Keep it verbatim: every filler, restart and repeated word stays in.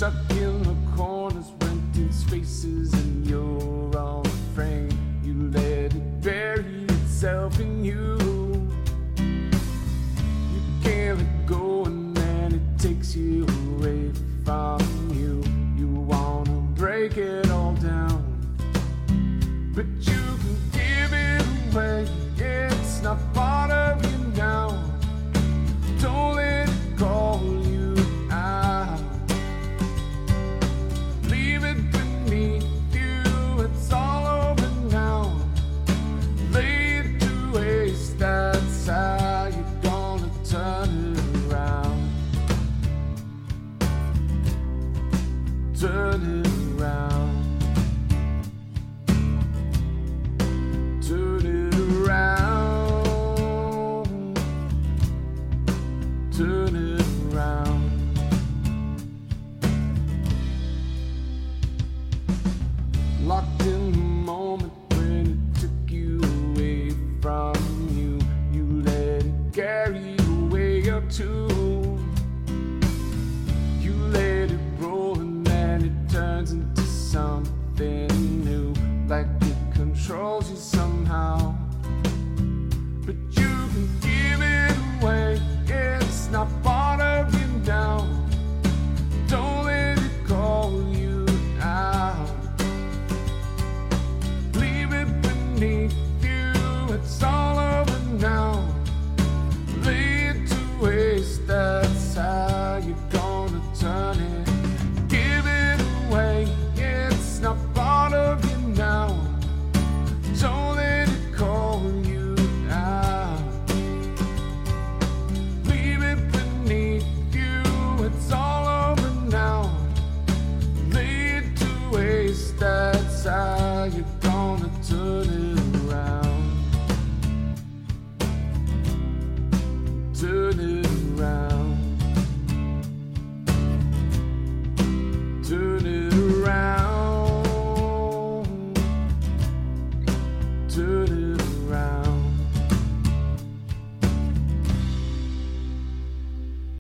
stuck in the corners, renting spaces in your own frame. You let it bury itself in you. You can't let go, and then it takes you away from you. You wanna break it all down, but you can give it away. It's not part of you now. Don't let it call you out. Leave it beneath you. It's all over now. Lay it to waste. That's how you're gonna turn it around. Turn it around. Turn it around. Turn it around. Locked in the moment when it took you away from you. You let it carry away your tune. You let it roll, and then it turns into something new, like it controls you somehow. But you can give it away. It's not part of you now. Don't let it call you out. Leave it beneath you. It's all over now. Lay it to waste. That's how you're gonna turn it. Give it away. It's not part of you now. Don't let it call you out. Leave it beneath you. It's all over now. Lay it to waste. That's how you're gonna turn it.